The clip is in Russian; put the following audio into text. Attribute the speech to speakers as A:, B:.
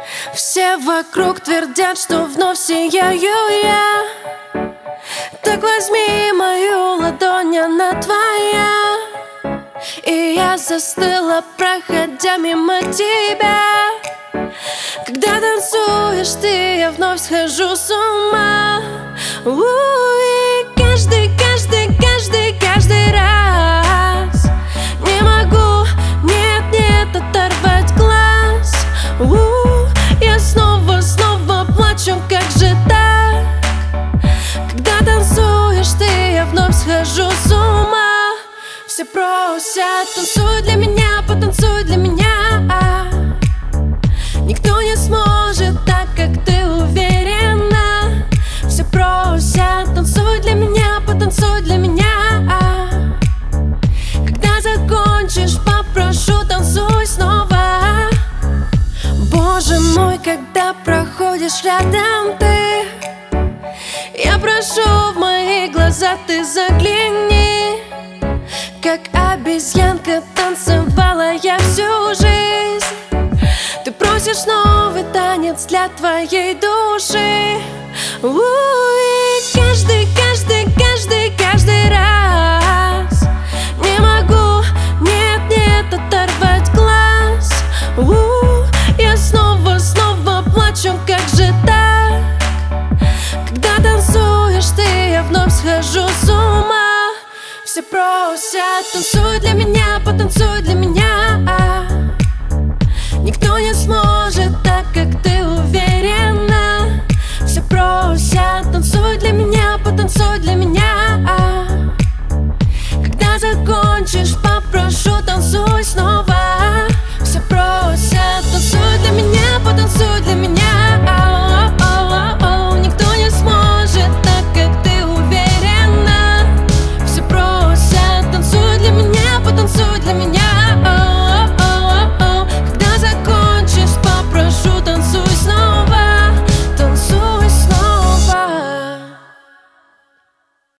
A: Все вокруг твердят, что вновь сияю я. Так возьми мою ладонь, она твоя. И я застыла, проходя мимо тебя. Когда танцуешь ты, я вновь схожу с ума. И каждый раз не могу, нет, оторвать глаз. Я снова плачу, как же так? Когда танцуешь ты, я вновь схожу с ума. Все просят, танцуй для меня, потанцуй для меня. Никто не сможет так, как ты уверена. Все просят, танцуй для меня, потанцуй для меня. Когда закончишь, попрошу, танцуй снова. Боже мой, когда проходишь рядом ты, я прошу, в мои глаза ты загляни. Как обезьянка танцевала я всю жизнь. Ты просишь новый танец для твоей души. И каждый раз не могу, нет, оторвать глаз. Я снова плачу, как же так? Когда танцуешь ты, я вновь схожу с ума. Все просят, танцуй для меня, потанцуй для меня. Никто не сможет так, как ты уверена. Все просят, танцуй для меня, потанцуй для меня.